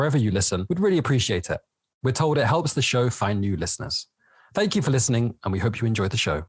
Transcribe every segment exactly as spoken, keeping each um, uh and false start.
wherever you listen. We'd really appreciate it. We're told it helps the show find new listeners. Thank you for listening, and we hope you enjoy the show.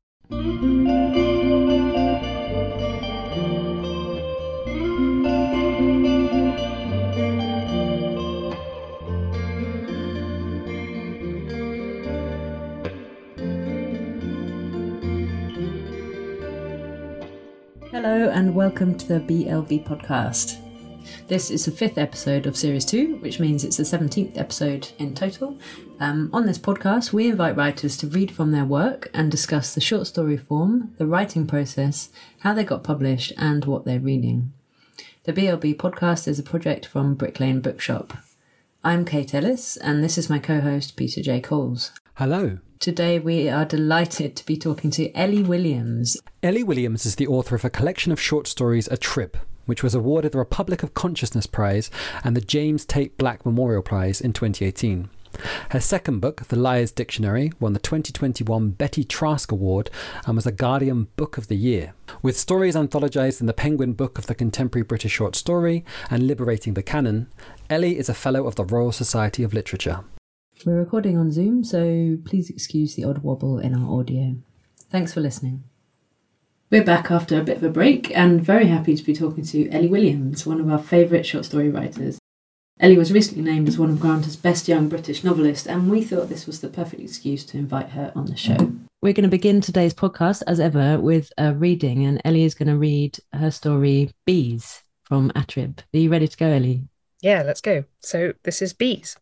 Hello and welcome to the B L V podcast. This is the fifth episode of series two, which means it's the seventeenth episode in total. Um, on this podcast, we invite writers to read from their work and discuss the short story form, the writing process, how they got published, and what they're reading. The B L V podcast is a project from Brick Lane Bookshop. I'm Kate Ellis, and this is my co-host Peter J. Coles. Hello. Today we are delighted to be talking to Ellie Williams. Ellie Williams is the author of a collection of short stories, A Trip, which was awarded the Republic of Consciousness Prize and the James Tate Black Memorial Prize in twenty eighteen. Her second book, The Liar's Dictionary, won the twenty twenty-one Betty Trask Award and was a Guardian Book of the Year. With stories anthologized in the Penguin Book of the Contemporary British Short Story and Liberating the Canon, Ellie is a Fellow of the Royal Society of Literature. We're recording on Zoom, so please excuse the odd wobble in our audio. Thanks for listening. We're back after a bit of a break and very happy to be talking to Ellie Williams, one of our favourite short story writers. Ellie was recently named as one of Granta's best young British novelists, and we thought this was the perfect excuse to invite her on the show. We're going to begin today's podcast, as ever, with a reading, and Ellie is going to read her story, Bees, from A Trip. Are you ready to go, Ellie? Yeah, let's go. So this is Bees.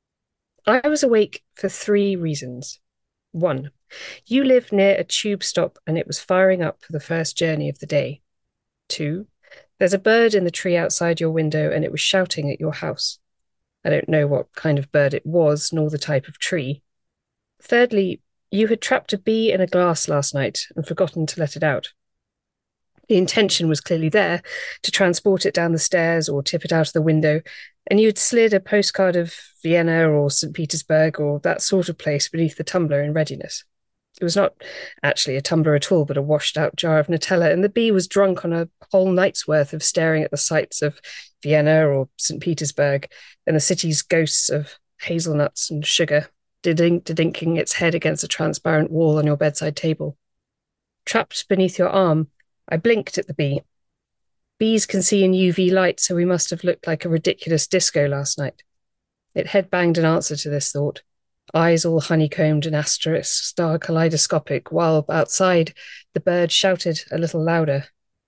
I was awake for three reasons. One, you live near a tube stop and it was firing up for the first journey of the day. Two, there's a bird in the tree outside your window and it was shouting at your house. I don't know what kind of bird it was, nor the type of tree. Thirdly, you had trapped a bee in a glass last night and forgotten to let it out. The intention was clearly there, to transport it down the stairs or tip it out of the window, and you had slid a postcard of Vienna or Saint Petersburg or that sort of place beneath the tumbler in readiness. It was not actually a tumbler at all, but a washed-out jar of Nutella, and the bee was drunk on a whole night's worth of staring at the sights of Vienna or Saint Petersburg and the city's ghosts of hazelnuts and sugar, didink-didinking its head against a transparent wall on your bedside table. Trapped beneath your arm, I blinked at the bee. Bees can see in U V light, so we must have looked like a ridiculous disco last night. It head-banged an answer to this thought, eyes all honeycombed and asterisk star kaleidoscopic, while outside the bird shouted a little louder.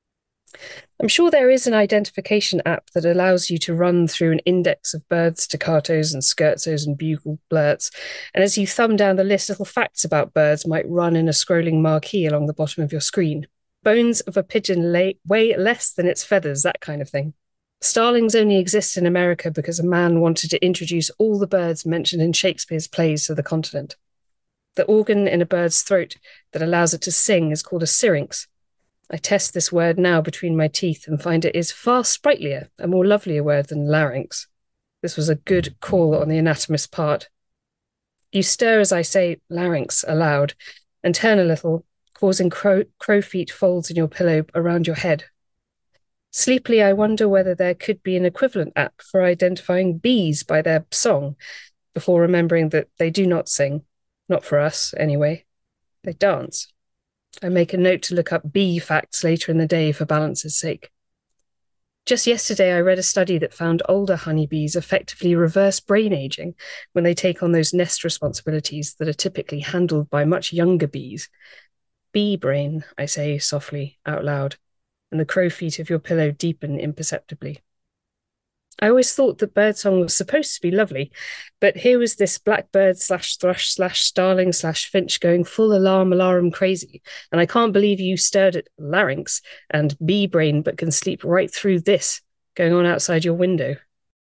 I'm sure there is an identification app that allows you to run through an index of birds, staccatos and scherzos and bugle blurts, and as you thumb down the list, little facts about birds might run in a scrolling marquee along the bottom of your screen. Bones of a pigeon lay, weigh less than its feathers, that kind of thing. Starlings only exist in America because a man wanted to introduce all the birds mentioned in Shakespeare's plays to the continent. The organ in a bird's throat that allows it to sing is called a syrinx. I test this word now between my teeth and find it is far sprightlier, a more lovelier word than larynx. This was a good call on the anatomist's part. You stir as I say larynx aloud and turn a little, causing crow, crow feet folds in your pillow around your head. Sleepily, I wonder whether there could be an equivalent app for identifying bees by their song, before remembering that they do not sing. Not for us, anyway. They dance. I make a note to look up bee facts later in the day for balance's sake. Just yesterday, I read a study that found older honeybees effectively reverse brain aging when they take on those nest responsibilities that are typically handled by much younger bees. Bee brain, I say softly, out loud, and the crow feet of your pillow deepen imperceptibly. I always thought that birdsong was supposed to be lovely, but here was this blackbird slash thrush slash starling slash finch going full alarm alarum crazy, and I can't believe you stirred at larynx and bee brain but can sleep right through this going on outside your window.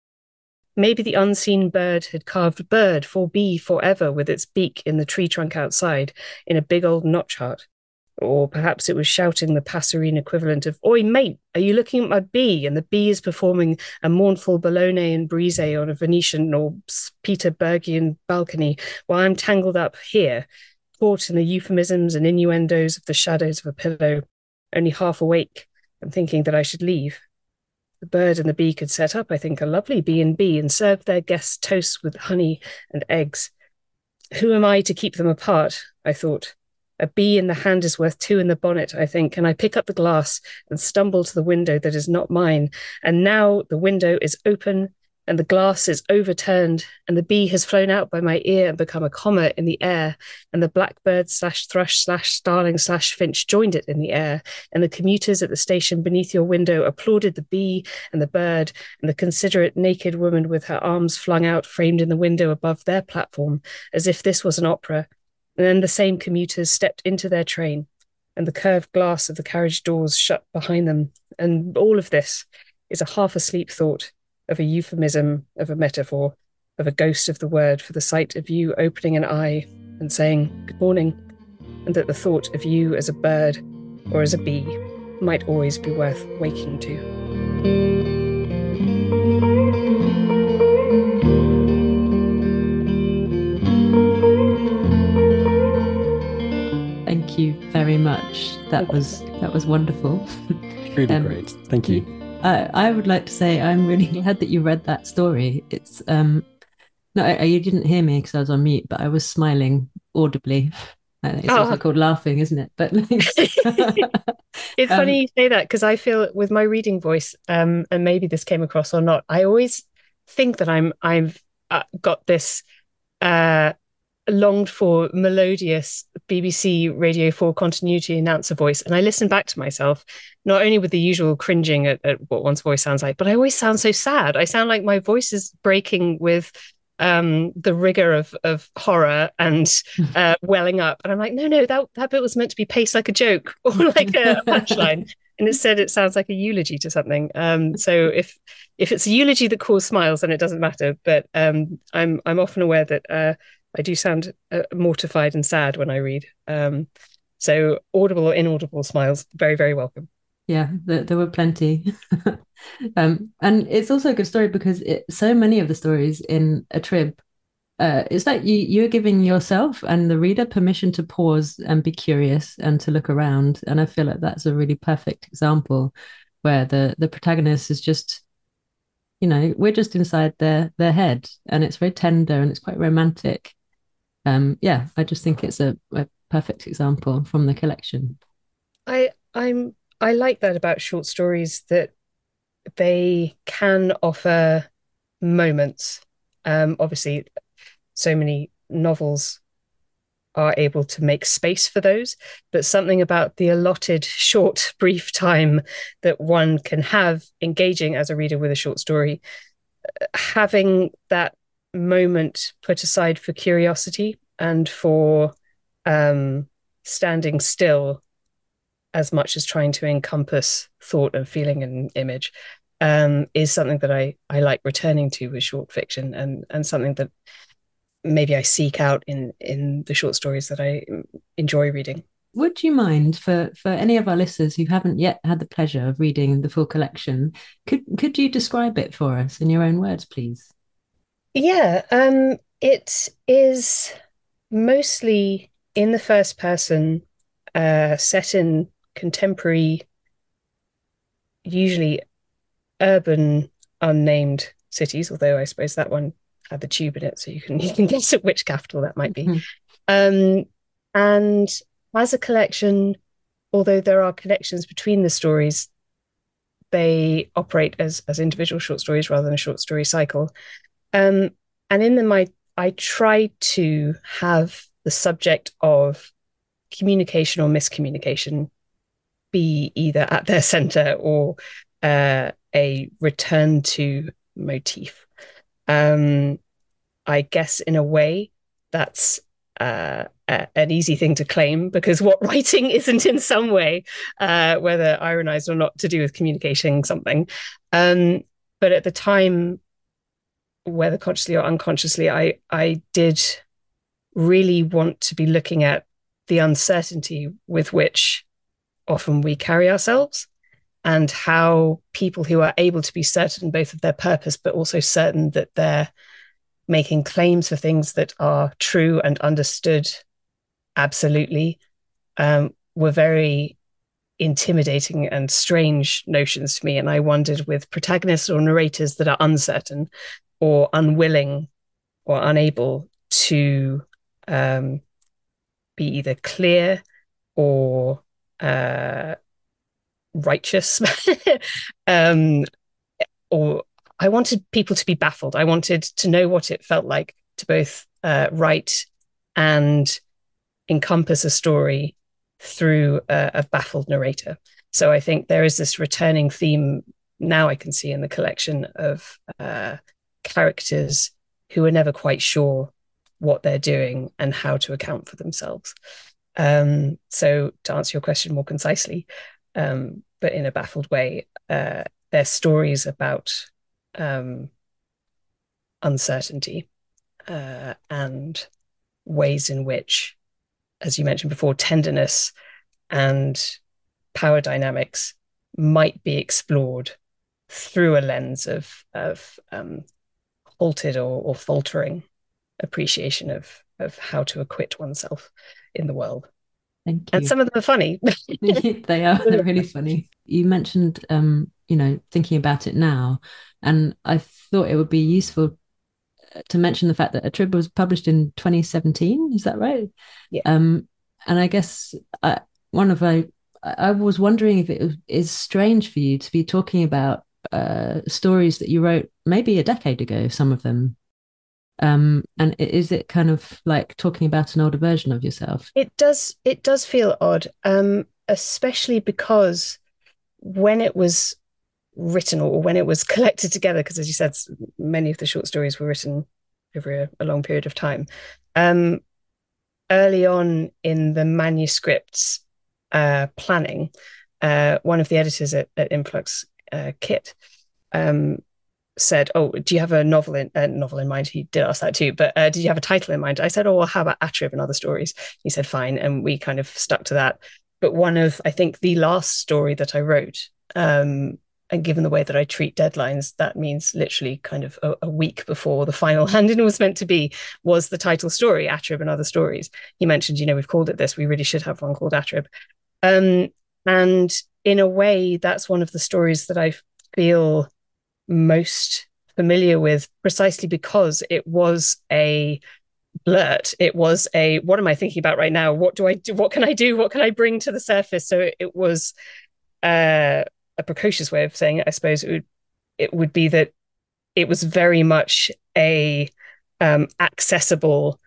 Maybe the unseen bird had carved bird for bee forever with its beak in the tree trunk outside in a big old notch heart. Or perhaps it was shouting the passerine equivalent of, "Oi, mate, are you looking at my bee?" And the bee is performing a mournful Bologna and Brise on a Venetian or Peterburgian balcony while I'm tangled up here, caught in the euphemisms and innuendos of the shadows of a pillow, only half awake and thinking that I should leave. The bird and the bee could set up, I think, a lovely B and B and serve their guests toast with honey and eggs. Who am I to keep them apart? I thought. A bee in the hand is worth two in the bonnet, I think, and I pick up the glass and stumble to the window that is not mine. And now the window is open and the glass is overturned, and the bee has flown out by my ear and become a comma in the air, and the blackbird slash thrush slash starling slash finch joined it in the air, and the commuters at the station beneath your window applauded the bee and the bird, and the considerate naked woman with her arms flung out framed in the window above their platform, as if this was an opera. And then the same commuters stepped into their train, and the curved glass of the carriage doors shut behind them, and all of this is a half-asleep thought of a euphemism, of a metaphor, of a ghost of the word for the sight of you opening an eye and saying, good morning, and that the thought of you as a bird or as a bee might always be worth waking to. Thank you very much. That was that was wonderful. Really Um, great. Thank you. I, I would like to say I'm really glad that you read that story. It's um no, I, you didn't hear me because I was on mute, but I was smiling audibly. I think it's also Oh. called laughing, isn't it? But like, It's Um, funny you say that, because I feel with my reading voice, um, and maybe this came across or not, I always think that I'm I've uh, got this uh, longed for melodious B B C Radio four continuity announcer voice, and I listen back to myself, not only with the usual cringing at, at what one's voice sounds like, but I always sound so sad. I sound like my voice is breaking with um the rigor of of horror and uh welling up, and I'm like, no no that that bit was meant to be paced like a joke or like a punchline, and instead it sounds like a eulogy to something. Um so if if it's a eulogy that caused smiles, then it doesn't matter, but um i'm i'm often aware that uh I do sound uh, mortified and sad when I read, um so audible or inaudible smiles, very very welcome. yeah, there, there were plenty. Um, and it's also a good story because it, so many of the stories in A Trib, uh, it's like you you're giving yourself and the reader permission to pause and be curious and to look around. And I feel like that's a really perfect example where the the protagonist is just, you know, we're just inside their their head, and it's very tender and it's quite romantic. Um, yeah, I just think it's a, a perfect example from the collection. I I'm I like that about short stories, that they can offer moments. Um, obviously, so many novels are able to make space for those, but something about the allotted short, brief time that one can have engaging as a reader with a short story, having that moment put aside for curiosity and for um, standing still as much as trying to encompass thought and feeling and image, um, is something that I, I like returning to with short fiction, and, and something that maybe I seek out in, in the short stories that I enjoy reading. Would you mind, for for any of our listeners who haven't yet had the pleasure of reading the full collection, could could you describe it for us in your own words, please? Yeah, um, it is mostly in the first person, uh, set in contemporary, usually urban, unnamed cities, although I suppose that one had the tube in it, so you can you can guess at which capital that might be. Mm-hmm. Um, and as a collection, although there are connections between the stories, they operate as as individual short stories rather than a short story cycle. Um, and in them, I I try to have the subject of communication or miscommunication be either at their center or uh, a return to motif. Um, I guess in a way that's uh, a, an easy thing to claim, because what writing isn't in some way, uh, whether ironized or not, to do with communicating something. Um, but at the time, whether consciously or unconsciously, I I did really want to be looking at the uncertainty with which often we carry ourselves, and how people who are able to be certain both of their purpose, but also certain that they're making claims for things that are true and understood absolutely, um, were very intimidating and strange notions to me. And I wondered, with protagonists or narrators that are uncertain or unwilling or unable to um, be either clear or uh, righteous, um, or I wanted people to be baffled. I wanted to know what it felt like to both uh, write and encompass a story through a, a baffled narrator. So I think there is this returning theme now I can see in the collection of uh, characters who are never quite sure what they're doing and how to account for themselves. Um, so to answer your question more concisely, um, but in a baffled way, uh, they're stories about um, uncertainty uh, and ways in which, as you mentioned before, tenderness and power dynamics might be explored through a lens of of um, halted or, or faltering appreciation of of how to acquit oneself in the world. Thank you. And some of them are funny. They are. They're really funny. You mentioned, um, you know, thinking about it now, and I thought it would be useful to mention the fact that Atrib was published in twenty seventeen. Is that right? Yeah. Um, and I guess I, one of I, I was wondering if it is strange for you to be talking about uh, stories that you wrote maybe a decade ago, some of them. Um, and is it kind of like talking about an older version of yourself? It does. It does feel odd, um, especially because when it was written or when it was collected together, because as you said, many of the short stories were written over a, a long period of time. Um, early on in the manuscript's uh, planning, uh, one of the editors at, at Influx, uh, Kit, um, said, "Oh, do you have a novel in a uh, novel in mind?" He did ask that too, but uh, did you have a title in mind? I said, "Oh, well, how about Atrib and Other Stories?" He said, "Fine," and we kind of stuck to that. But one of, I think, the last story that I wrote, um, and given the way that I treat deadlines, that means literally kind of a, a week before the final hand-in was meant to be, was the title story, Atrib and Other Stories. He mentioned, you know, we've called it this. We really should have one called Atrib. Um, and in a way, that's one of the stories that I feel most familiar with, precisely because it was a blurt. It was a, what am I thinking about right now? What do I do? What can I do? What can I bring to the surface? So it, it was uh, a precocious way of saying it, I suppose. It would, it would be that it was very much a um, accessible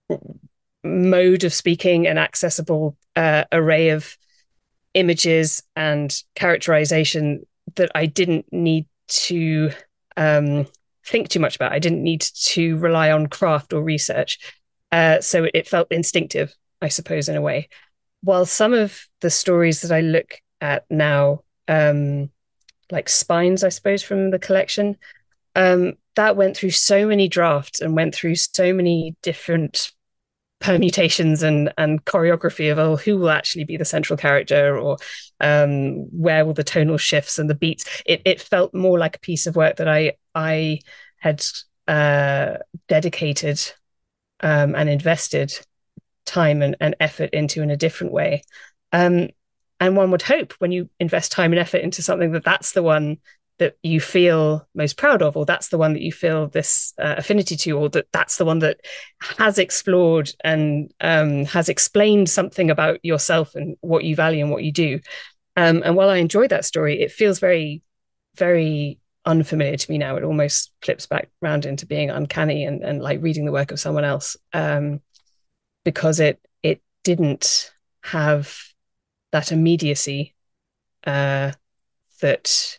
mode of speaking, an accessible uh, array of images and characterization that I didn't need to um, think too much about. I didn't need to rely on craft or research. Uh, so it felt instinctive, I suppose, in a way. While some of the stories that I look at now, um, like Spines, I suppose, from the collection, um, that went through so many drafts and went through so many different permutations and and choreography of, oh, who will actually be the central character, or um, where will the tonal shifts and the beats. It it felt more like a piece of work that I I had uh, dedicated um, and invested time and, and effort into in a different way. Um, and one would hope when you invest time and effort into something that that's the one that you feel most proud of, or that's the one that you feel this uh, affinity to, or that that's the one that has explored and um, has explained something about yourself and what you value and what you do. Um, and while I enjoy that story, it feels very, very unfamiliar to me now. It almost flips back round into being uncanny and, and like reading the work of someone else, um, because it it didn't have that immediacy uh, that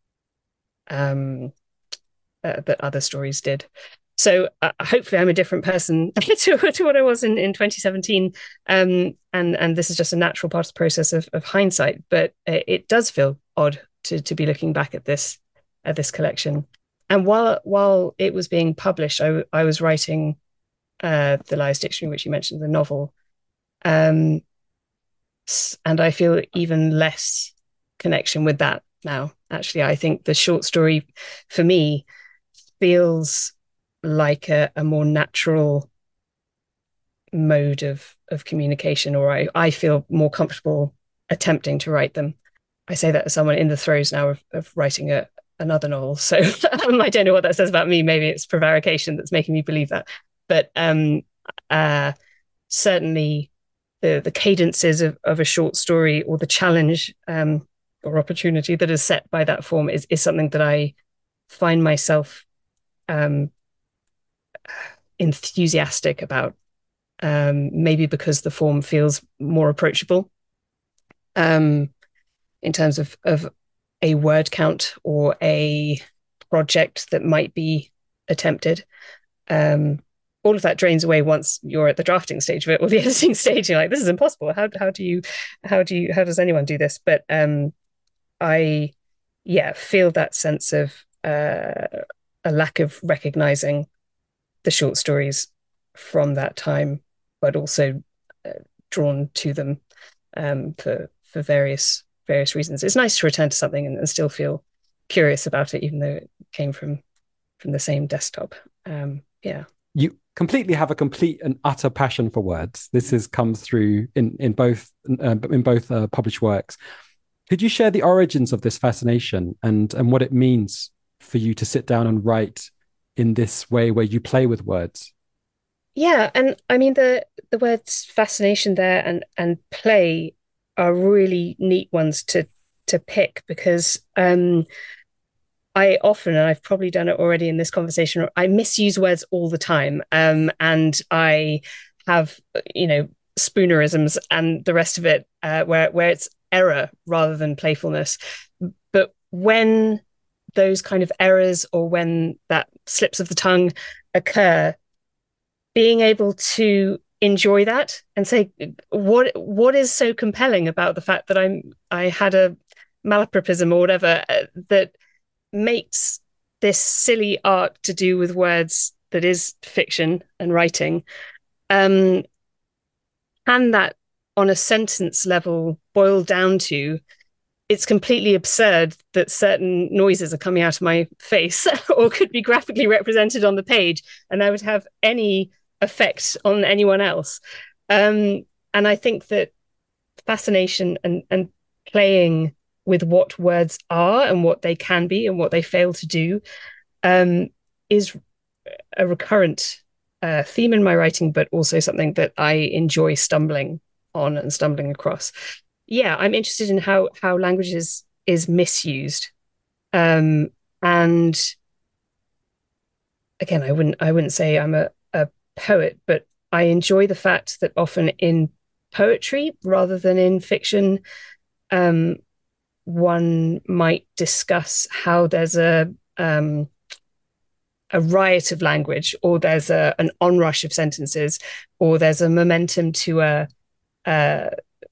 um uh, that other stories did. So uh, hopefully I'm a different person to, to what I was in, in twenty seventeen, um and and this is just a natural part of the process of, of hindsight, but it, it does feel odd to to be looking back at this at this collection. And while while it was being published, I, I was writing uh the Liar's Dictionary, which you mentioned, the novel, um and I feel even less connection with that now. Actually, I think the short story for me feels like a, a more natural mode of of communication, or I, I feel more comfortable attempting to write them. I say that as someone in the throes now of, of writing a, another novel. So um, I don't know what that says about me. Maybe it's prevarication that's making me believe that. But um, uh, certainly the the cadences of, of a short story, or the challenge um, or opportunity that is set by that form, is, is something that I find myself um, enthusiastic about. Um, maybe because the form feels more approachable um, in terms of, of a word count or a project that might be attempted. Um, all of that drains away once you're at the drafting stage of it, or the editing stage. You're like, this is impossible. How how do you how do you how does anyone do this? But um, I yeah feel that sense of uh, a lack of recognizing the short stories from that time, but also uh, drawn to them um, for for various various reasons. It's nice to return to something and, and still feel curious about it, even though it came from from the same desktop. Um, yeah. You completely have a complete and utter passion for words. This is comes through in in both uh, in both uh, published works. Could you share the origins of this fascination and and what it means for you to sit down and write in this way where you play with words? Yeah, and I mean the the words fascination there and and play are really neat ones to to pick, because um, I often, and I've probably done it already in this conversation, I misuse words all the time, um, and I have, you know, spoonerisms and the rest of it, uh, where where it's error rather than playfulness. But when those kind of errors, or when that slips of the tongue occur, being able to enjoy that and say, what what is so compelling about the fact that I'm I had a malapropism or whatever uh, that makes this silly art to do with words that is fiction and writing, um, can that on a sentence level boil down to, it's completely absurd that certain noises are coming out of my face or could be graphically represented on the page, and I would have any effect on anyone else. Um, and I think that fascination and, and playing with what words are and what they can be and what they fail to do um, is a recurrent uh, theme in my writing, but also something that I enjoy stumbling on and stumbling across. Yeah, I'm interested in how how language is, is misused. Um, and again, I wouldn't I wouldn't say I'm a, a poet, but I enjoy the fact that often in poetry rather than in fiction, um, one might discuss how there's a um, a riot of language, or there's a an onrush of sentences, or there's a momentum to a a,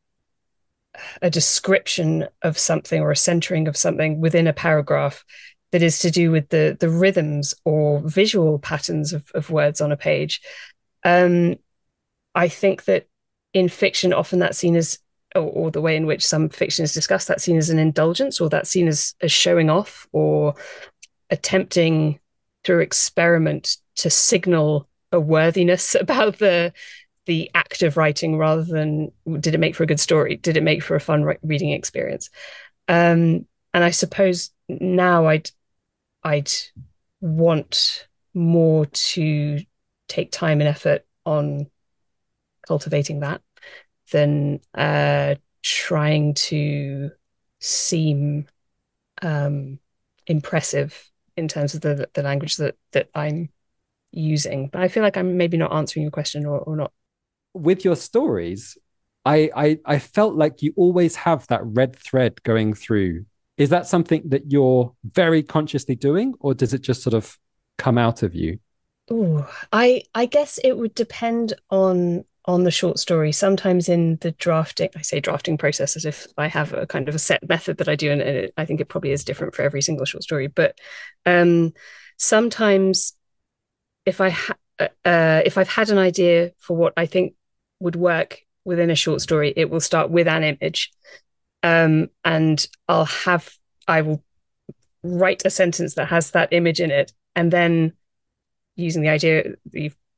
a description of something or a centering of something within a paragraph that is to do with the the rhythms or visual patterns of, of words on a page. Um, I think that in fiction, often that's seen as, or, or the way in which some fiction is discussed, that's seen as an indulgence, or that's seen as, as showing off, or attempting through experiment to signal a worthiness about the the act of writing, rather than did it make for a good story? Did it make for a fun re- reading experience? Um, and I suppose now I'd I'd want more to take time and effort on cultivating that than uh, trying to seem um, impressive in terms of the the language that that I'm using. But I feel like I'm maybe not answering your question, or, or not. With your stories, I, I I felt like you always have that red thread going through. Is that something that you're very consciously doing, or does it just sort of come out of you? Ooh, I I guess it would depend on on the short story. Sometimes in the drafting, I say drafting process as if I have a kind of a set method that I do, and it, I think it probably is different for every single short story. But um, sometimes, if I ha- uh, if I've had an idea for what I think would work within a short story, it will start with an image, um, and I'll have I will write a sentence that has that image in it, and then, using the idea that you've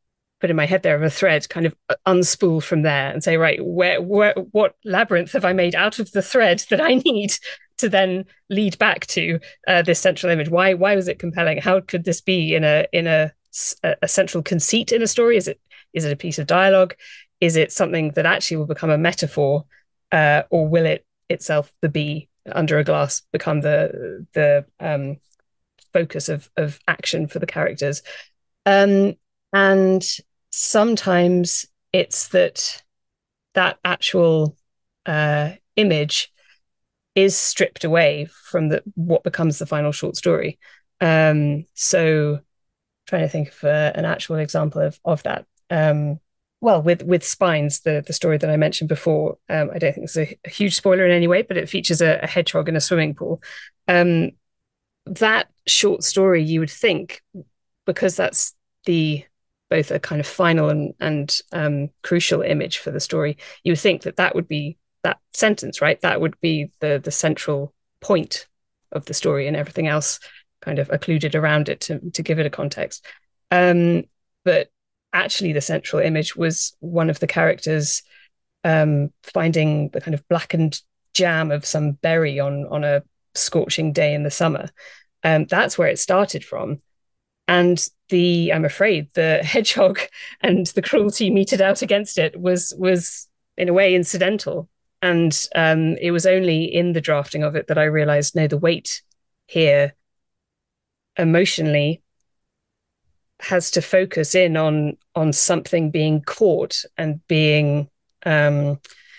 put in my head there of a thread, kind of unspool from there and say, right, where, where, what labyrinth have I made out of the thread that I need to then lead back to uh, this central image? Why, why was it compelling? How could this be in a in a, a central conceit in a story? Is it is it a piece of dialogue? Is it something that actually will become a metaphor, uh, or will it itself, the bee under a glass, become the the um, focus of of action for the characters? Um, and sometimes it's that that actual uh, image is stripped away from the what becomes the final short story. Um, so, trying to think of uh, an actual example of of that. Um, well, with with Spines, the the story that I mentioned before, um, I don't think it's a, a huge spoiler in any way, but it features a, a hedgehog in a swimming pool. Um, that short story, you would think, because that's the both a kind of final and and um, crucial image for the story, you would think that that would be that sentence, right? That would be the the central point of the story, and everything else kind of occluded around it to to give it a context. Um, but actually, the central image was one of the characters um, finding the kind of blackened jam of some berry on on a scorching day in the summer. Um, that's where it started from. And the, I'm afraid, the hedgehog and the cruelty meted out against it was, was in a way, incidental. And um, it was only in the drafting of it that I realized, no, the weight here emotionally has to focus in on, on something being caught and being um,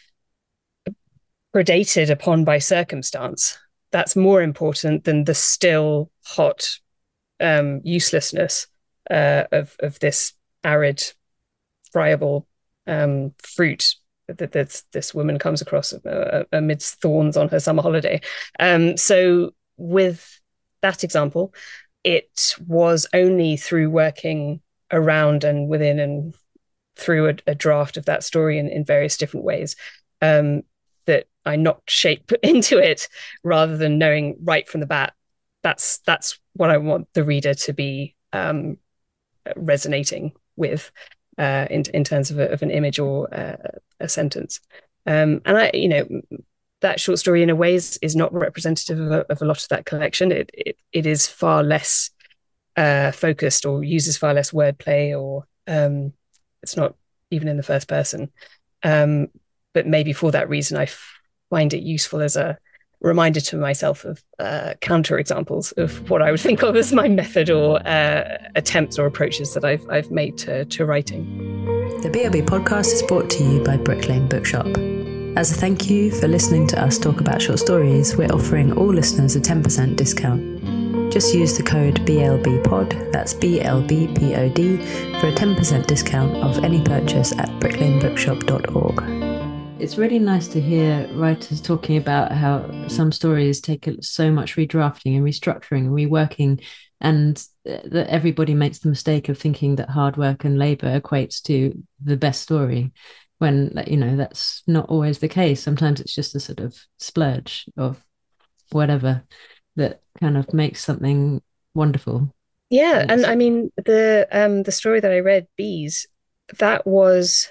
predated upon by circumstance. That's more important than the still hot um, uselessness uh, of of this arid, friable um, fruit that this this woman comes across uh, amidst thorns on her summer holiday. Um, so with that example, it was only through working around and within and through a, a draft of that story in, in various different ways um, that I knocked shape into it, rather than knowing right from the bat, that's that's what I want the reader to be um, resonating with uh, in in terms of, a, of an image or uh, a sentence. Um, and I, you know, that short story in a way is, is not representative of a, of a lot of that collection. It it, it is far less uh, focused, or uses far less wordplay, or um, it's not even in the first person. Um, but maybe for that reason, I f- find it useful as a reminder to myself of uh, counter examples of what I would think of as my method or uh, attempts or approaches that I've I've made to, to writing. The B L B podcast is brought to you by Brick Lane Bookshop. As a thank you for listening to us talk about short stories, we're offering all listeners a ten percent discount. Just use the code B L B pod, that's B L B P O D, for a ten percent discount of any purchase at bricklane bookshop dot org. It's really nice to hear writers talking about how some stories take so much redrafting and restructuring and reworking, and that everybody makes the mistake of thinking that hard work and labour equates to the best story, when, you know, that's not always the case. Sometimes it's just a sort of splurge of whatever that kind of makes something wonderful. Yeah, and I mean, the um the story that I read, Bees, that was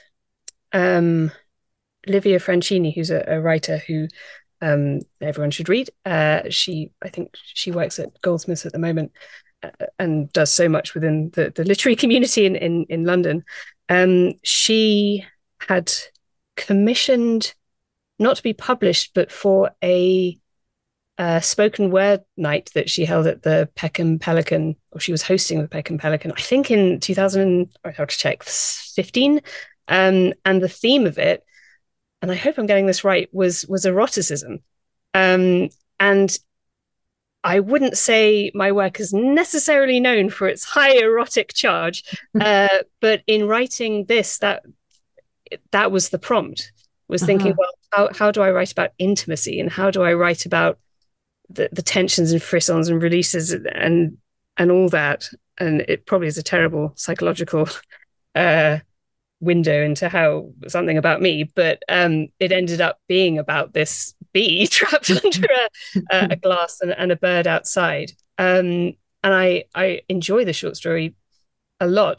um Livia Francini, who's a, a writer who um, everyone should read. Uh, she, I think, she works at Goldsmiths at the moment uh, and does so much within the, the literary community in in, in London. Um, she had commissioned, not to be published, but for a, a spoken word night that she held at the Peckham Pelican, or she was hosting the Peckham Pelican, I think in two thousand, I have to check, fifteen. Um, and the theme of it, and I hope I'm getting this right, was was eroticism. Um, and I wouldn't say my work is necessarily known for its high erotic charge, uh, but in writing this, that that was the prompt, was uh-huh. thinking, well, how, how do I write about intimacy, and how do I write about the, the tensions and frissons and releases and and all that? And it probably is a terrible psychological uh window into how something about me, but um it ended up being about this bee trapped under a, a glass and, and a bird outside, um and I I enjoy the short story a lot,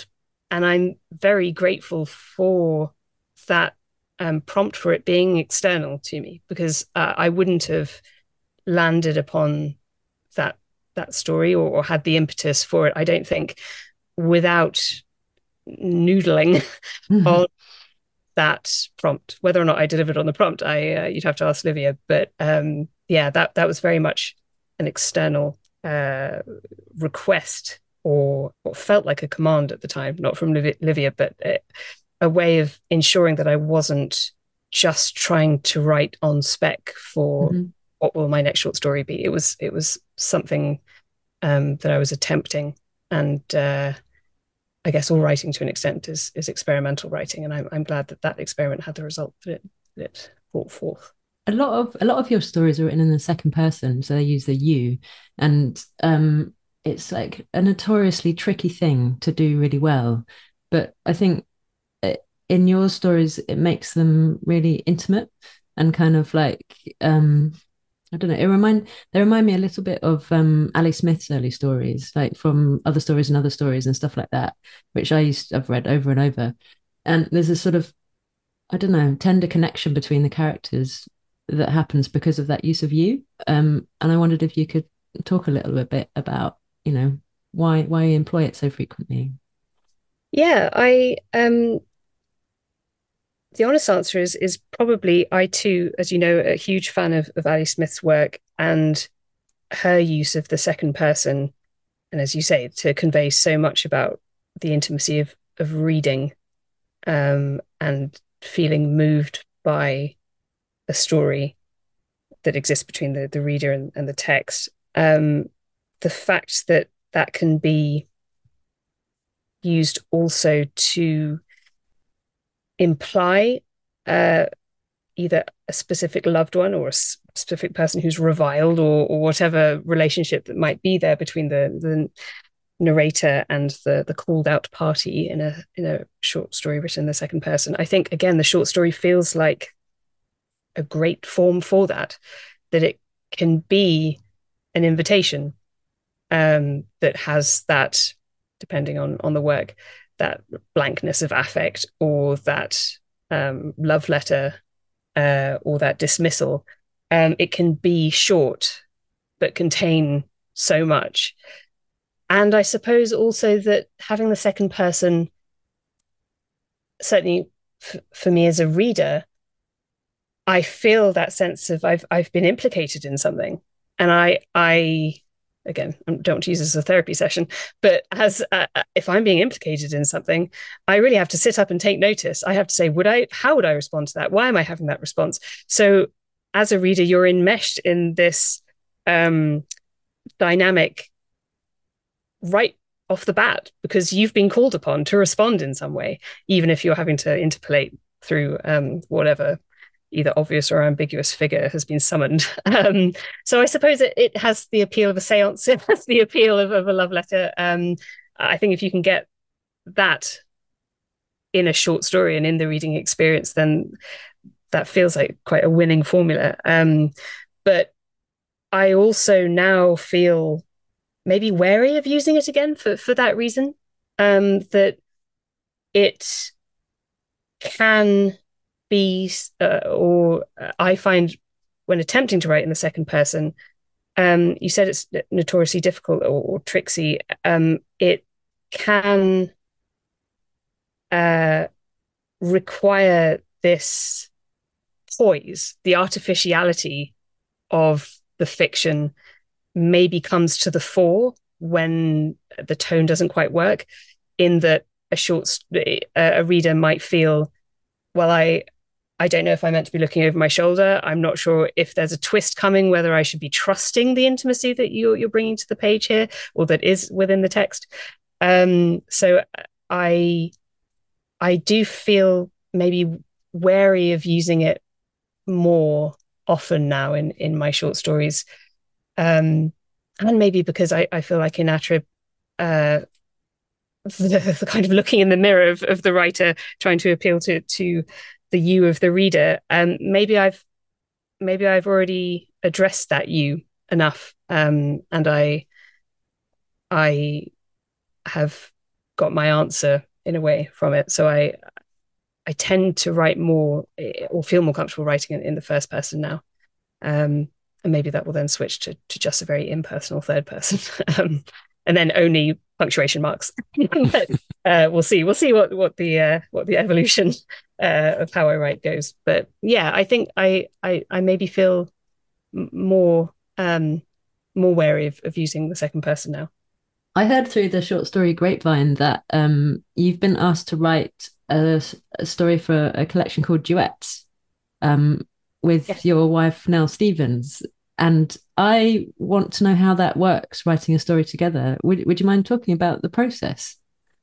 and I'm very grateful for that um, prompt, for it being external to me, because uh, I wouldn't have landed upon that that story or, or had the impetus for it, I don't think, without noodling Mm-hmm. on that prompt. Whether or not I delivered on the prompt, I uh, you'd have to ask Livia. But um, yeah, that that was very much an external uh, request, or what felt like a command at the time, not from Livia, but a, a way of ensuring that I wasn't just trying to write on spec for mm-hmm. what will my next short story be. It was it was something um, that I was attempting, and uh, I guess all writing to an extent is is experimental writing, and I'm I'm glad that that experiment had the result that it that it brought forth. A lot of a lot of your stories are written in the second person, so they use the you, and um, it's like a notoriously tricky thing to do really well. But I think in your stories, it makes them really intimate and kind of like um, I don't know. It remind they remind me a little bit of um, Ali Smith's early stories, like from Other Stories and Other Stories and stuff like that, which I used to, I've read over and over. And there's a sort of, I don't know, tender connection between the characters that happens because of that use of you. Um, and I wondered if you could talk a little bit about, you know, why why you employ it so frequently. Yeah, I um. The honest answer is is probably I too, as you know, a huge fan of, of Ali Smith's work and her use of the second person, and as you say, to convey so much about the intimacy of of reading um, and feeling moved by a story that exists between the, the reader and, and the text. Um, the fact that that can be used also to imply uh, either a specific loved one or a specific person who's reviled, or, or whatever relationship that might be there between the, the narrator and the the called out party in a in a short story written in the second person. I think again the short story feels like a great form for that, that it can be an invitation um, that has that, depending on on the work, that blankness of affect, or that um, love letter, uh, or that dismissal. Um, it can be short, but contain so much. And I suppose also that having the second person, certainly f- for me as a reader, I feel that sense of I've I've been implicated in something, and I I. Again, I don't want to use this as a therapy session, but as uh, if I'm being implicated in something, I really have to sit up and take notice. I have to say, would I, how would I respond to that? Why am I having that response? So as a reader, you're enmeshed in this um, dynamic right off the bat, because you've been called upon to respond in some way, even if you're having to interpolate through um, whatever either obvious or ambiguous figure has been summoned. Um, so I suppose it, it has the appeal of a seance. It has the appeal of, of a love letter. Um, I think if you can get that in a short story and in the reading experience, then that feels like quite a winning formula. Um, but I also now feel maybe wary of using it again for, for that reason, um, that it can be, uh, or uh, I find when attempting to write in the second person, um, you said it's notoriously difficult or, or tricksy. Um, it can uh, require this poise, the artificiality of the fiction maybe comes to the fore when the tone doesn't quite work, in that a short, a reader might feel, well, I, I don't know if I'm meant to be looking over my shoulder. I'm not sure if there's a twist coming, whether I should be trusting the intimacy that you're, you're bringing to the page here, or that is within the text. Um, so I, I do feel maybe wary of using it more often now in, in my short stories. Um, and maybe because I, I feel like in Atrib, uh, the, the kind of looking in the mirror of, of the writer, trying to appeal to, to the you of the reader. Um, maybe I've maybe I've already addressed that you enough, um, and I I have got my answer in a way from it. So I I tend to write more or feel more comfortable writing in, in the first person now. Um, and maybe that will then switch to, to just a very impersonal third person. um, and then only punctuation marks. But, uh, we'll see. We'll see what what the uh, what the evolution uh, of how I write goes. But yeah, I think I I, I maybe feel more um, more wary of, of using the second person now. I heard through the short story Grapevine that um, you've been asked to write a, a story for a collection called Duets um, with yes. your wife, Nell Stevens. And I want to know how that works, writing a story together. Would, would you mind talking about the process?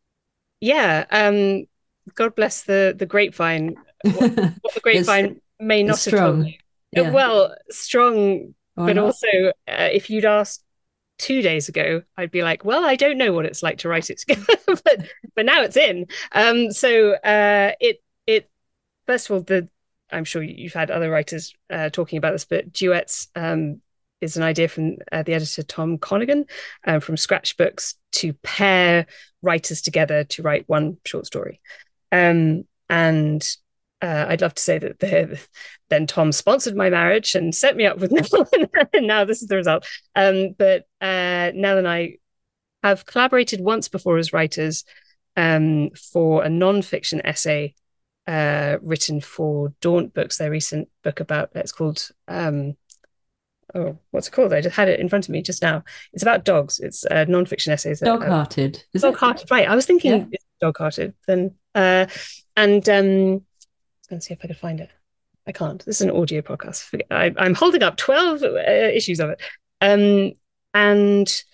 Yeah. Um, God bless the, the Grapevine. What, what the Grapevine may not have told you. Yeah. Well, strong, or but not. Also, uh, if you'd asked two days ago, I'd be like, well, I don't know what it's like to write it together, but but now it's in. Um, so uh, it it first of all, the I'm sure you've had other writers uh, talking about this, but Duets um, is an idea from uh, the editor Tom Conigan um, from Scratch Books to pair writers together to write one short story. Um, and uh, I'd love to say that the, then Tom sponsored my marriage and set me up with Nell, and now this is the result. Um, but uh, Nell and I have collaborated once before as writers um, for a non-fiction essay uh, written for Daunt Books, their recent book about, it's called, um, oh, what's it called? I just had it in front of me just now. It's about dogs. It's a non-fiction essays. Dog-hearted. Uh, Dog-hearted, right. I was thinking yeah. it's Dog-hearted. Then, uh, and um, let's see if I can find it. I can't. This is an audio podcast. I, I'm holding up twelve uh, issues of it. Um, and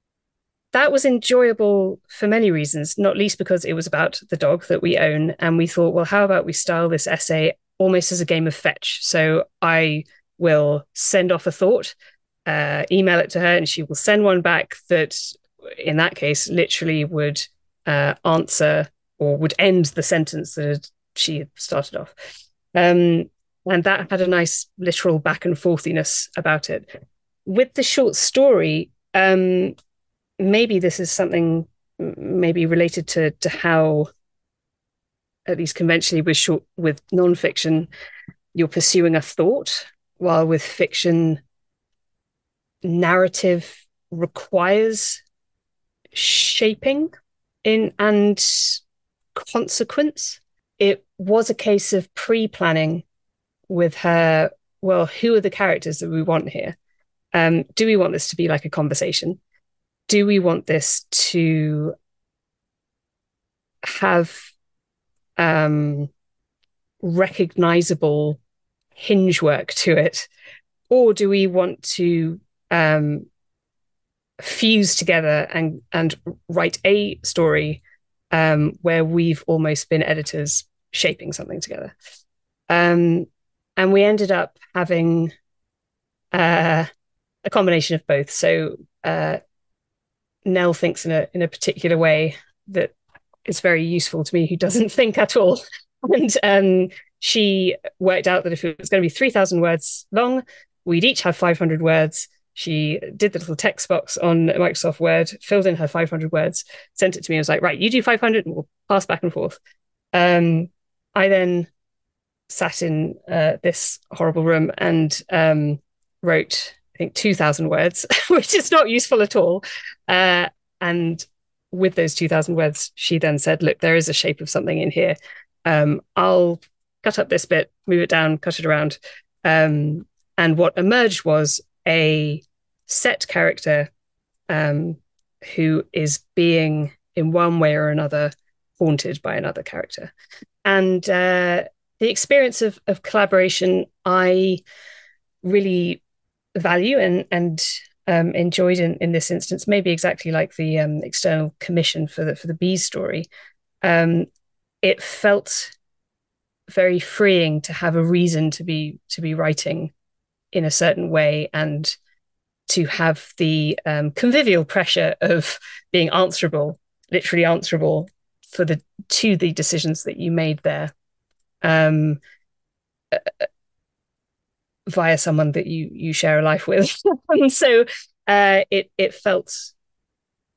that was enjoyable for many reasons, not least because it was about the dog that we own. And we thought, well, how about we style this essay almost as a game of fetch? So I will send off a thought, uh, email it to her, and she will send one back that, in that case, literally would uh, answer or would end the sentence that had, she had started off. Um, and that had a nice literal back and forthiness about it. With the short story, um, maybe this is something maybe related to to how, at least conventionally with short with nonfiction, you're pursuing a thought, while with fiction, narrative requires shaping in and consequence. It was a case of pre-planning with her, well, who are the characters that we want here? Um, do we want this to be like a conversation? Do we want this to have um, recognizable hinge work to it? Or do we want to um, fuse together and, and write a story um, where we've almost been editors shaping something together? Um, and we ended up having uh, a combination of both. So uh, Nell thinks in a in a particular way that is very useful to me, who doesn't think at all. And um, she worked out that if it was going to be three thousand words long, we'd each have five hundred words. She did the little text box on Microsoft Word, filled in her five hundred words, sent it to me. I was like, right, you do five hundred and we'll pass back and forth. Um, I then sat in uh, this horrible room and um, wrote, I think, two thousand words, which is not useful at all. Uh, and with those two thousand words, she then said, look, there is a shape of something in here. Um, I'll cut up this bit, move it down, cut it around. Um, and what emerged was a set character um, who is being, in one way or another, haunted by another character. And uh, the experience of, of collaboration, I really value and and um, enjoyed in, in this instance, maybe exactly like the um, external commission for the for the Bees story. Um, it felt very freeing to have a reason to be to be writing in a certain way, and to have the um, convivial pressure of being answerable, literally answerable for the to the decisions that you made there. Um, uh, via someone that you you share a life with. And so uh, it it felt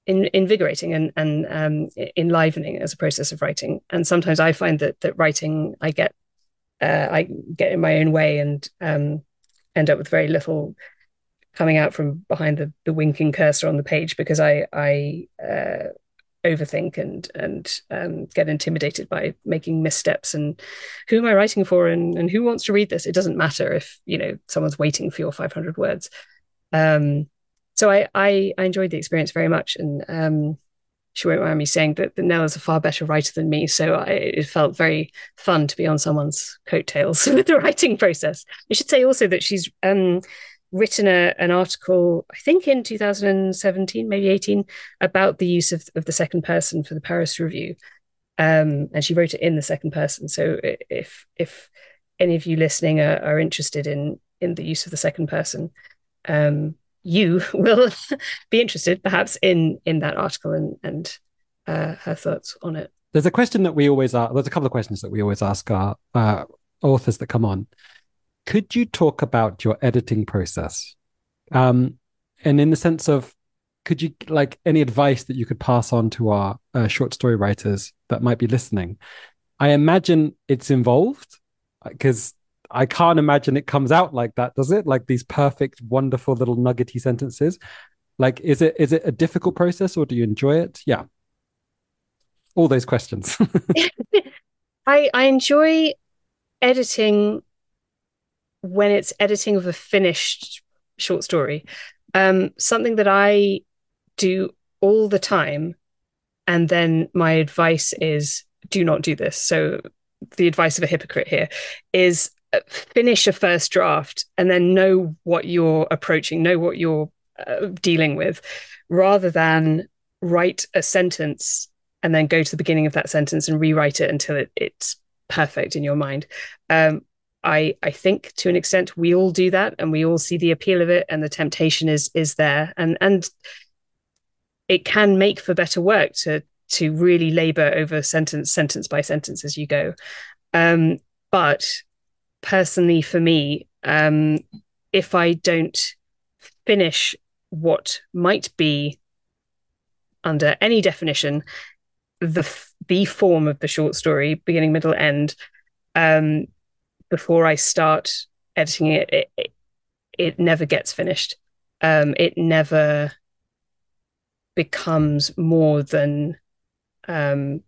in, invigorating and and um, enlivening as a process of writing. And sometimes I find that that writing, I get uh, I get in my own way and um, end up with very little coming out from behind the, the winking cursor on the page, because I I uh, overthink and and um, get intimidated by making missteps. And who am I writing for, and, and who wants to read this? It doesn't matter if, you know, someone's waiting for your five hundred words. Um, so I, I I enjoyed the experience very much, and um, she won't mind me saying that, that Nell is a far better writer than me. So I, it felt very fun to be on someone's coattails with the writing process. I should say also that she's um, written a, an article, I think in two thousand seventeen, maybe eighteen, about the use of, of the second person for the Paris Review. Um, and she wrote it in the second person. So if if any of you listening are, are interested in, in the use of the second person, um, you will be interested perhaps in in that article and, and uh, her thoughts on it. There's a question that we always ask, there's a couple of questions that we always ask our uh, authors that come on. Could you talk about your editing process? Um, and in the sense of, could you, like, any advice that you could pass on to our uh, short story writers that might be listening? I imagine it's involved, because I can't imagine it comes out like that, does it? Like these perfect, wonderful little nuggety sentences. Like, is it is it a difficult process, or do you enjoy it? Yeah. All those questions. I I enjoy editing when it's editing of a finished short story. Um, something that I do all the time, and then my advice is do not do this. So the advice of a hypocrite here is finish a first draft and then know what you're approaching, know what you're uh, dealing with, rather than write a sentence and then go to the beginning of that sentence and rewrite it until it, it's perfect in your mind. Um, I I think to an extent we all do that, and we all see the appeal of it, and the temptation is is there, and and it can make for better work to to really labor over sentence sentence by sentence as you go. Um, but personally, for me, um, if I don't finish what might be, under any definition, the the form of the short story, beginning, middle, end, um, before I start editing it, it, it, it never gets finished. Um, it never becomes more than um,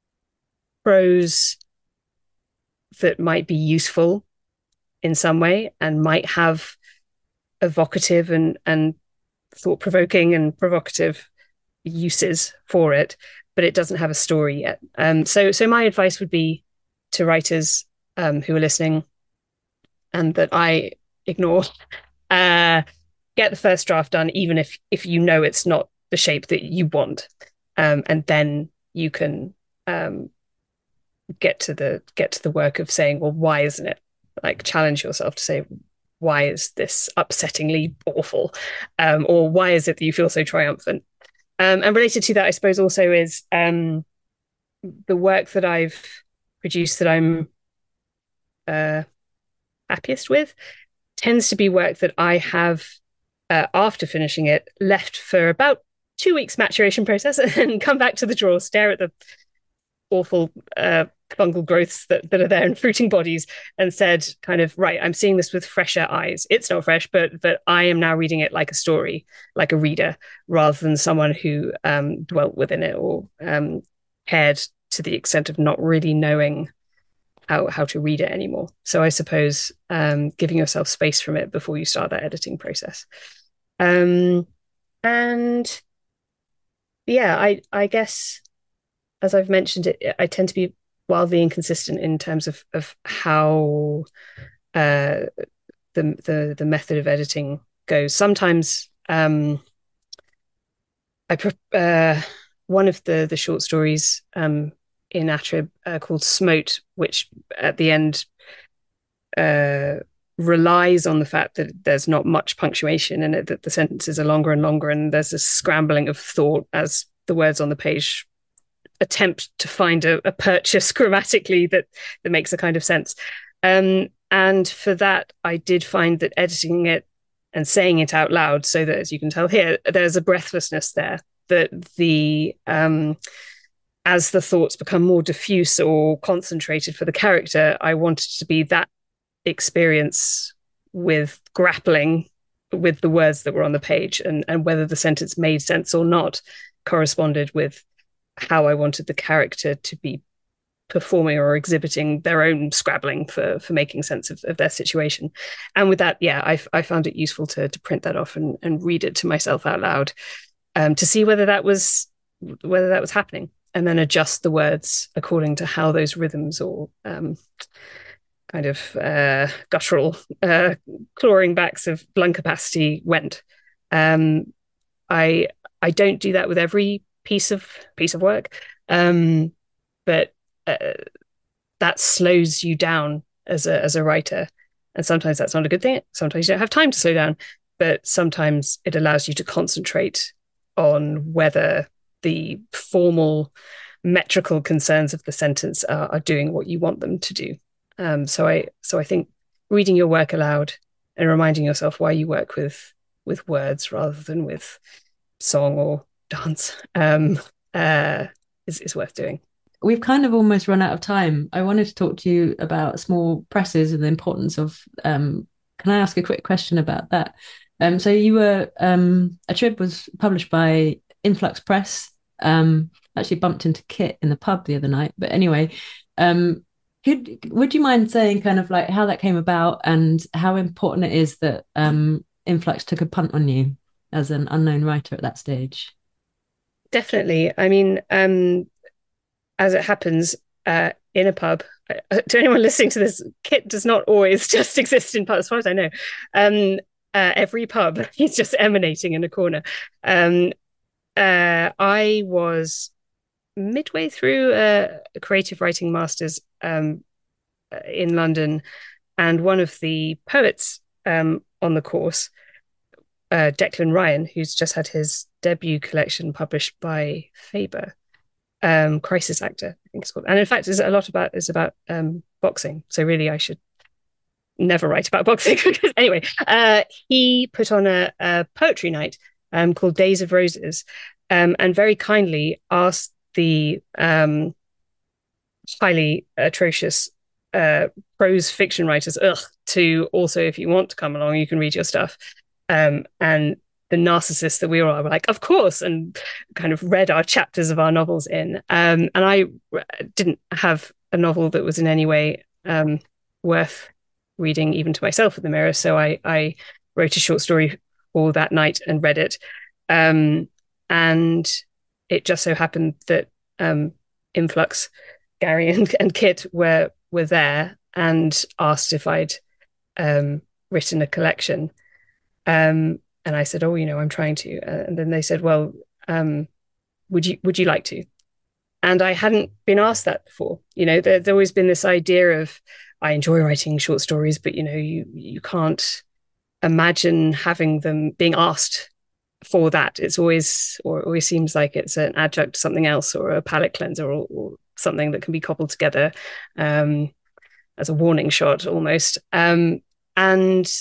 prose that might be useful in some way and might have evocative and, and thought-provoking and provocative uses for it, but it doesn't have a story yet. Um, so, so my advice would be to writers um, who are listening and that I ignore, uh, get the first draft done, even if if you know it's not the shape that you want, um, and then you can um, get to the get to the work of saying, well, why isn't it? Like, challenge yourself to say, why is this upsettingly awful, um, or why is it that you feel so triumphant? Um, and related to that, I suppose also is um, the work that I've produced that I'm uh, happiest with tends to be work that I have, uh, after finishing it, left for about two weeks maturation process and come back to the drawer, stare at the awful uh, fungal growths that, that are there in fruiting bodies, and said, kind of, right, I'm seeing this with fresher eyes. It's not fresh, but but I am now reading it like a story, like a reader, rather than someone who um, dwelt within it or um, cared to the extent of not really knowing how, how to read it anymore. So I suppose um, giving yourself space from it before you start that editing process. Um, and yeah, I, I guess, as I've mentioned, it, I tend to be wildly inconsistent in terms of, of how uh, the, the the method of editing goes. Sometimes um, I uh, one of the the short stories um, in Atrib uh, called Smote, which at the end uh, relies on the fact that there's not much punctuation in it, that the sentences are longer and longer, and there's a scrambling of thought as the words on the page attempt to find a, a purchase grammatically that that makes a kind of sense. Um, and for that, I did find that editing it and saying it out loud, so that, as you can tell here, there's a breathlessness there. that the um, as the thoughts become more diffuse or concentrated for the character, I wanted to be that experience with grappling with the words that were on the page, and, and whether the sentence made sense or not corresponded with how I wanted the character to be performing or exhibiting their own scrabbling for for making sense of, of their situation. And with that, yeah, I, I found it useful to to print that off and, and read it to myself out loud, um, to see whether that was whether that was happening, and then adjust the words according to how those rhythms or um, kind of uh, guttural uh, clawing backs of lung capacity went. Um, I I don't do that with every piece of piece of work, um, but uh, that slows you down as a as a writer, and sometimes that's not a good thing. Sometimes you don't have time to slow down, but sometimes it allows you to concentrate on whether the formal metrical concerns of the sentence are, are doing what you want them to do. Um, so I so I think reading your work aloud and reminding yourself why you work with with words rather than with song or dance um, uh, is, is worth doing. We've kind of almost run out of time. I wanted to talk to you about small presses and the importance of, um, can I ask a quick question about that? Um, so you were, um, A Trib was published by Influx Press. Um, actually bumped into Kit in the pub the other night. But anyway, um, could, would you mind saying kind of like how that came about and how important it is that um, Influx took a punt on you as an unknown writer at that stage? Definitely. I mean, um, as it happens, uh, in a pub, uh, to anyone listening to this, Kit does not always just exist in pubs, as far as I know. Um, uh, every pub, he's just emanating in a corner. Um, uh, I was midway through a, a creative writing master's um, in London, and one of the poets um, on the course, uh, Declan Ryan, who's just had his debut collection published by Faber, um, Crisis Actor, I think it's called. And in fact, is a lot about is about um, boxing. So really, I should never write about boxing. Anyway, uh, he put on a, a poetry night um, called Days of Roses, um, and very kindly asked the um, highly atrocious uh, prose fiction writers, ugh, to also, if you want to come along, you can read your stuff. Um, and the narcissists that we all are were like, of course, and kind of read our chapters of our novels in. Um, and I didn't have a novel that was in any way um, worth reading, even to myself at the Mirror. So I, I wrote a short story for that night and read it. Um, and it just so happened that um, Influx, Gary and, and Kit were were there and asked if I'd um, written a collection. Um, and I said, oh, you know, I'm trying to. Uh, and then they said, well, um, would you would you like to? And I hadn't been asked that before. You know, there, there's always been this idea of, I enjoy writing short stories, but, you know, you you can't imagine having them being asked for that. It's always, or it always seems like it's an adjunct to something else, or a palate cleanser, or, or something that can be cobbled together um, as a warning shot almost. Um, and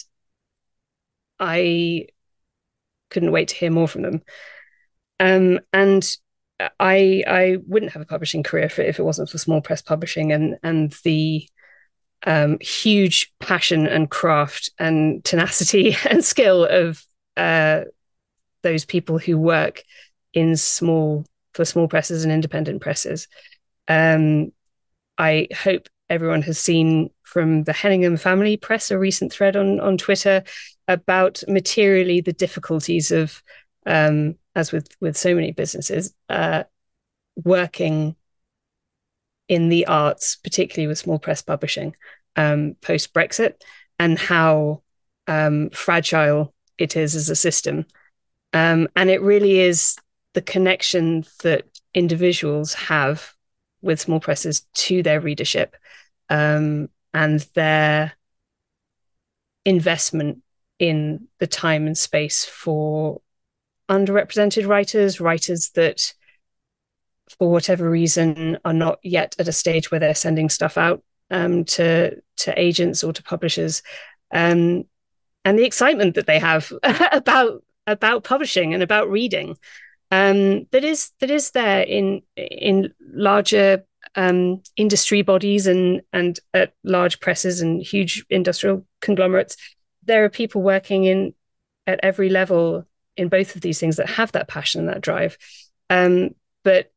I couldn't wait to hear more from them. Um, and I I wouldn't have a publishing career if it, if it wasn't for small press publishing and and the um, huge passion and craft and tenacity and skill of uh, those people who work in small for small presses and independent presses. Um, I hope everyone has seen from the Henningham family press a recent thread on on Twitter about materially the difficulties of, um, as with with so many businesses, uh, working in the arts, particularly with small press publishing, um, post Brexit, and how um, fragile it is as a system. Um, and it really is the connection that individuals have with small presses to their readership, um, and their investment in the time and space for underrepresented writers, writers that, for whatever reason, are not yet at a stage where they're sending stuff out um, to to agents or to publishers, um, and the excitement that they have about about publishing and about reading. um, that is that is there in in larger um, industry bodies and and at large presses and huge industrial conglomerates. There are people working in at every level in both of these things that have that passion and that drive. Um, but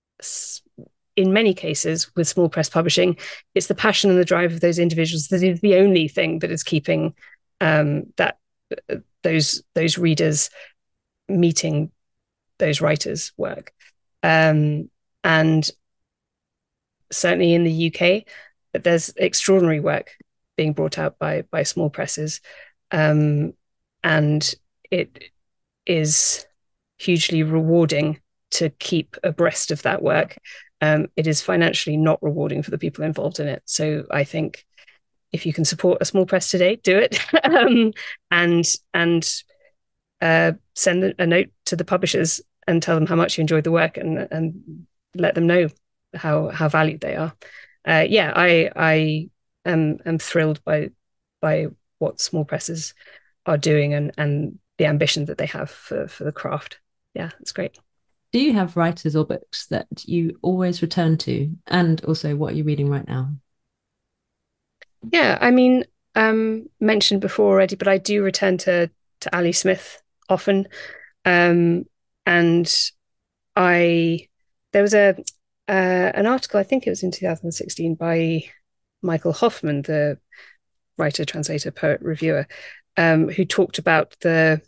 in many cases with small press publishing, it's the passion and the drive of those individuals that is the only thing that is keeping um, that those those readers meeting those writers' work. Um, and certainly in the U K, there's extraordinary work being brought out by by small presses. Um, and it is hugely rewarding to keep abreast of that work. Um, it is financially not rewarding for the people involved in it. So I think if you can support a small press today, do it. um, and and uh, send a note to the publishers and tell them how much you enjoyed the work, and and let them know how how valued they are. Uh, yeah, I I am am thrilled by by what small presses are doing, and and the ambition that they have for for the craft. Yeah, it's great. Do you have writers or books that you always return to? And also, what are you reading right now? Yeah, I mean, um, mentioned before already, but I do return to to Ali Smith often. Um, and I there was a uh, an article, I think it was in two thousand sixteen, by Michael Hoffman, the writer, translator, poet, reviewer, um, who talked about the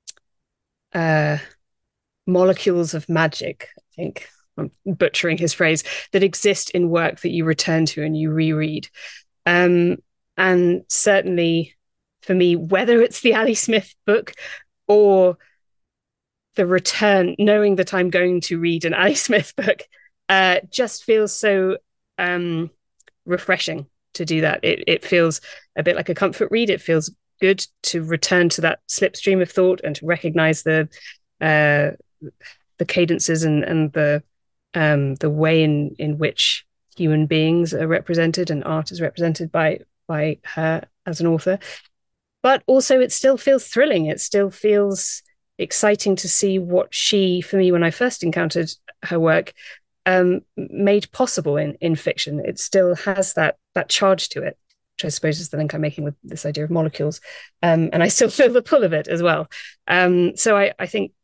uh, molecules of magic, I think I'm butchering his phrase, that exist in work that you return to and you reread. Um, and certainly for me, whether it's the Ali Smith book or the return, knowing that I'm going to read an Ali Smith book, uh, just feels so um, refreshing to do that. It, it feels a bit like a comfort read. It feels good to return to that slipstream of thought and to recognize the uh, the cadences and and the um, the way in in which human beings are represented and art is represented by by her as an author. But also, it still feels thrilling. It still feels exciting to see what she, for me, when I first encountered her work, um, made possible in in fiction. It still has that that charge to it, which I suppose is the link I'm making with this idea of molecules. Um, and I still feel the pull of it as well. Um, so I, I think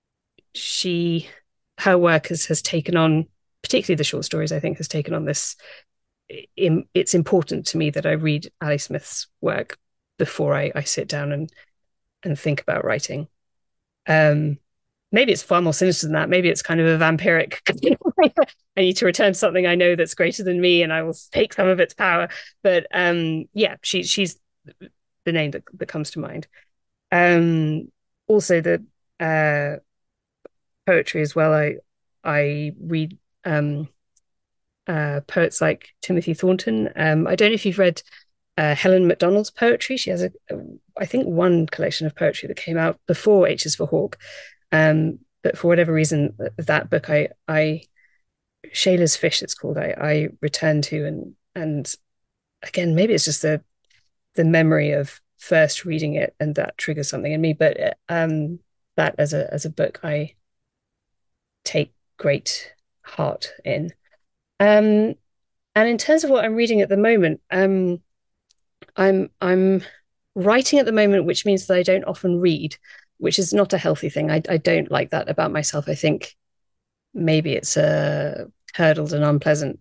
she, her work has, has taken on, particularly the short stories, I think has taken on this. In, it's important to me that I read Ali Smith's work before I, I sit down and and think about writing. Um, maybe it's far more sinister than that. Maybe it's kind of a vampiric. I need to return to something I know that's greater than me, and I will take some of its power. But um, yeah, she, she's the name that, that comes to mind. Um, also, the uh, poetry as well. I I read um, uh, poets like Timothy Thornton. Um, I don't know if you've read uh, Helen Macdonald's poetry. She has a, a, I think, one collection of poetry that came out before H is for Hawk. Um, but for whatever reason, that book, I, I Shayla's Fish, it's called, I, I return to, and and again, maybe it's just the the memory of first reading it, and that triggers something in me. But um, that as a as a book, I take great heart in. Um, and in terms of what I'm reading at the moment, um, I'm I'm writing at the moment, which means that I don't often read, which is not a healthy thing. I, I don't like that about myself. I think maybe it's a hurdled and unpleasant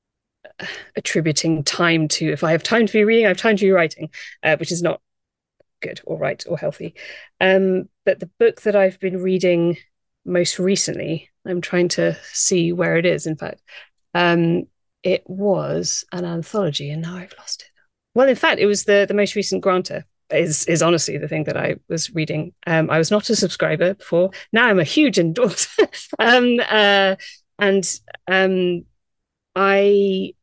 attributing time to, if I have time to be reading, I have time to be writing, uh, which is not good or right or healthy. Um, but the book that I've been reading most recently, I'm trying to see where it is, in fact. Um, it was an anthology, and now I've lost it. Well, in fact, it was the, the most recent Granter, is is honestly the thing that I was reading. Um, I was not a subscriber before. Now I'm a huge endorser. um, uh, and um, I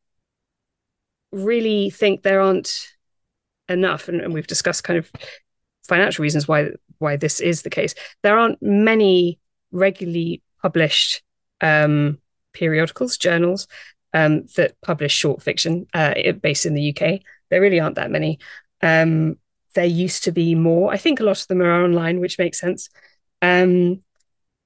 really think there aren't enough, and, and we've discussed kind of financial reasons why why this is the case. There aren't many regularly published um, periodicals, journals um, that publish short fiction uh, based in the U K. There really aren't that many. Um, there used to be more. I think a lot of them are online, which makes sense. Um,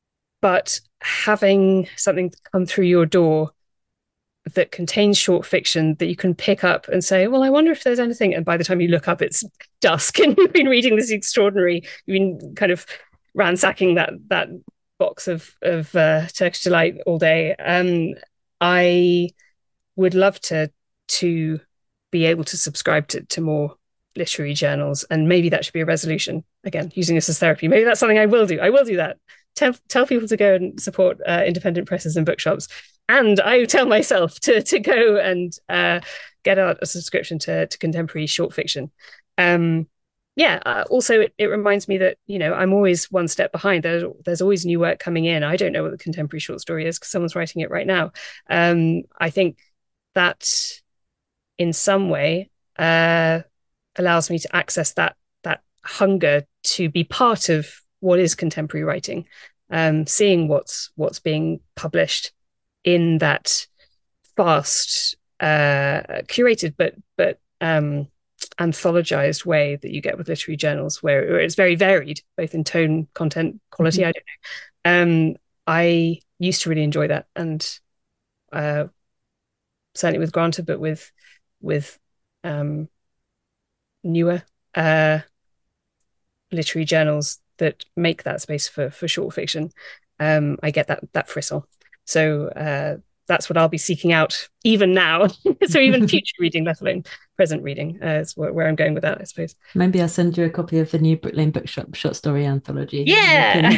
but having something come through your door that contains short fiction that you can pick up and say, well, I wonder if there's anything. And by the time you look up, it's dusk and you've been reading this extraordinary, you've been kind of ransacking that that box of, of uh, Turkish Delight all day. Um, I would love to, to be able to subscribe to, to more literary journals. And maybe that should be a resolution. Again, using this as therapy. Maybe that's something I will do. I will do that. Tell, tell people to go and support uh, independent presses and bookshops. And I tell myself to to go and uh, get out a subscription to, to contemporary short fiction. Um, yeah, uh, also it, it reminds me that, you know, I'm always one step behind. There's, there's always new work coming in. I don't know what the contemporary short story is because someone's writing it right now. Um, I think that in some way uh, allows me to access that that hunger to be part of what is contemporary writing, um, seeing what's what's being published in that fast, uh, curated but but um, anthologized way that you get with literary journals, where, where it's very varied, both in tone, content, quality. Mm-hmm. I don't know. Um, I used to really enjoy that, and uh, certainly with Granta, but with with um, newer uh, literary journals that make that space for for short fiction, um, I get that that frisson. So uh, that's what I'll be seeking out even now. So even future reading, let alone present reading, uh, is where, where I'm going with that, I suppose. Maybe I'll send you a copy of the new Brick Lane Bookshop short story anthology. Yeah.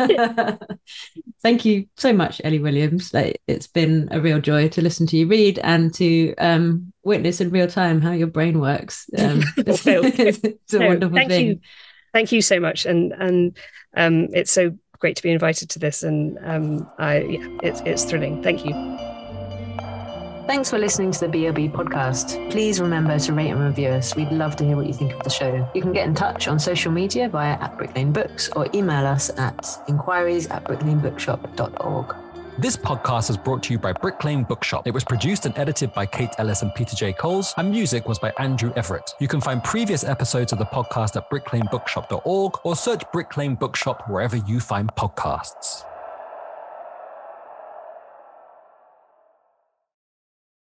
Thank you so much, Ellie Williams. It's been a real joy to listen to you read and to um, witness in real time how your brain works. Um, it's, it's a no, wonderful thank thing. You. Thank you so much. And and um, it's so great to be invited to this, and um, I yeah, it's it's thrilling. Thank you. Thanks for listening to the B L B podcast. Please remember to rate and review us. We'd love to hear what you think of the show. You can get in touch on social media via at Brick Lane Books or email us at inquiries at bricklanebookshop dot org. This podcast is brought to you by Brick Lane Bookshop. It was produced and edited by Kate Ellis and Peter J. Coles, and music was by Andrew Everett. You can find previous episodes of the podcast at brick lane bookshop dot org or search Brick Lane Bookshop wherever you find podcasts.